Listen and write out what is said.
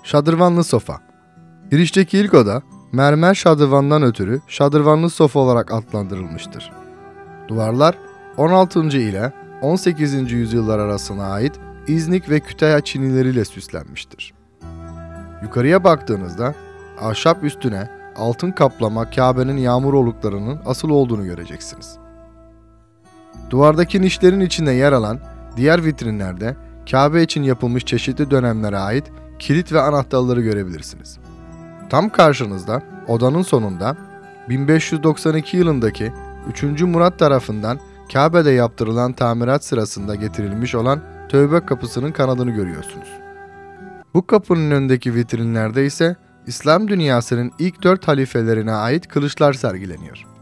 Şadırvanlı sofa. Girişteki ilk oda, mermer şadırvandan ötürü şadırvanlı sofa olarak adlandırılmıştır. Duvarlar 16. ile 18. yüzyıllar arasına ait İznik ve Kütahya çinileriyle süslenmiştir. Yukarıya baktığınızda ahşap üstüne altın kaplama Kabe'nin yağmur oluklarının asıl olduğunu göreceksiniz. Duvardaki nişlerin içinde yer alan diğer vitrinlerde Kabe için yapılmış çeşitli dönemlere ait kilit ve anahtarları görebilirsiniz. Tam karşınızda odanın sonunda 1592 yılındaki 3. Murat tarafından Kabe'de yaptırılan tamirat sırasında getirilmiş olan tövbe kapısının kanadını görüyorsunuz. Bu kapının önündeki vitrinlerde ise İslam dünyasının ilk 4 halifelerine ait kılıçlar sergileniyor.